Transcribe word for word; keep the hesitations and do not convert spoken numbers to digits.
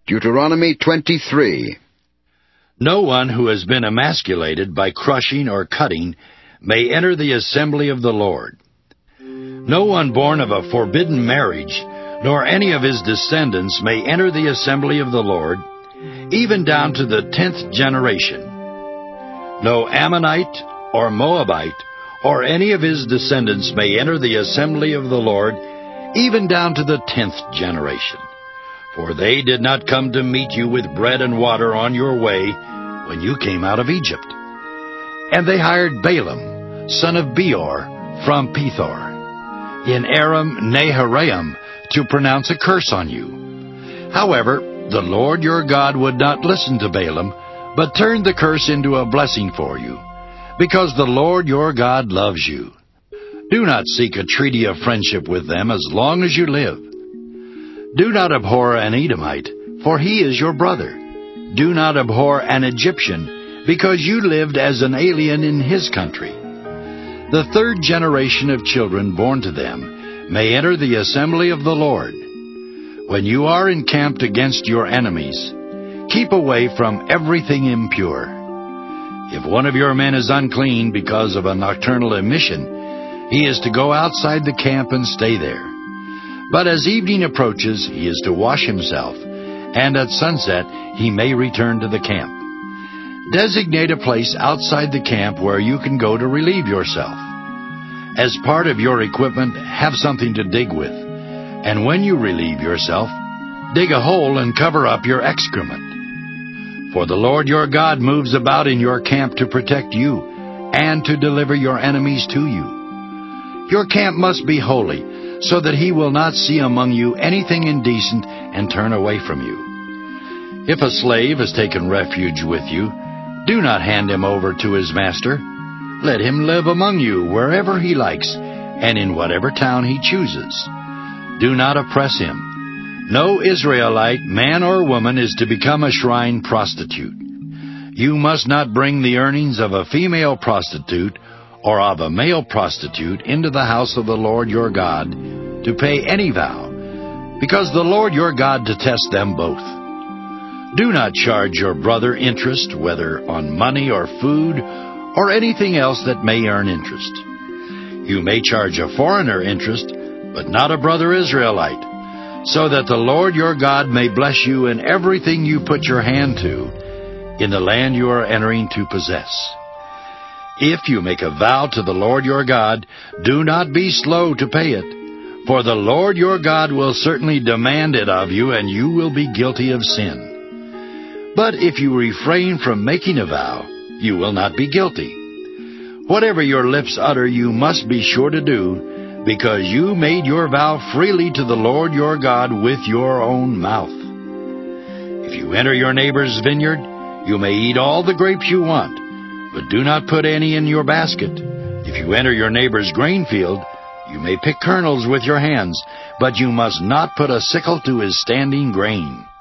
Deuteronomy twenty-three. No one who has been emasculated by crushing or cutting may enter the assembly of the Lord. No one born of a forbidden marriage, nor any of his descendants may enter the assembly of the Lord, even down to the tenth generation. No Ammonite or Moabite or any of his descendants may enter the assembly of the Lord, even down to the tenth generation. For they did not come to meet you with bread and water on your way when you came out of Egypt. And they hired Balaam, son of Beor, from Pethor, in Aram Naharaim, to pronounce a curse on you. However, the Lord your God would not listen to Balaam, but turned the curse into a blessing for you, because the Lord your God loves you. Do not seek a treaty of friendship with them as long as you live. Do not abhor an Edomite, for he is your brother. Do not abhor an Egyptian, because you lived as an alien in his country. The third generation of children born to them may enter the assembly of the Lord. When you are encamped against your enemies, keep away from everything impure. If one of your men is unclean because of a nocturnal emission, he is to go outside the camp and stay there. But as evening approaches, he is to wash himself, and at sunset he may return to the camp. Designate a place outside the camp where you can go to relieve yourself. As part of your equipment, have something to dig with, and when you relieve yourself, dig a hole and cover up your excrement. For the Lord your God moves about in your camp to protect you, and to deliver your enemies to you. Your camp must be holy, so that he will not see among you anything indecent and turn away from you. If a slave has taken refuge with you, do not hand him over to his master. Let him live among you wherever he likes, and in whatever town he chooses. Do not oppress him. No Israelite, man or woman, is to become a shrine prostitute. You must not bring the earnings of a female prostitute or of a male prostitute into the house of the Lord your God to pay any vow, because the Lord your God detests them both. Do not charge your brother interest, whether on money or food, or anything else that may earn interest. You may charge a foreigner interest, but not a brother Israelite, so that the Lord your God may bless you in everything you put your hand to, in the land you are entering to possess. If you make a vow to the Lord your God, do not be slow to pay it, for the Lord your God will certainly demand it of you, and you will be guilty of sin. But if you refrain from making a vow, you will not be guilty. Whatever your lips utter, you must be sure to do, because you made your vow freely to the Lord your God with your own mouth. If you enter your neighbor's vineyard, you may eat all the grapes you want, but do not put any in your basket. If you enter your neighbor's grain field, you may pick kernels with your hands, but you must not put a sickle to his standing grain.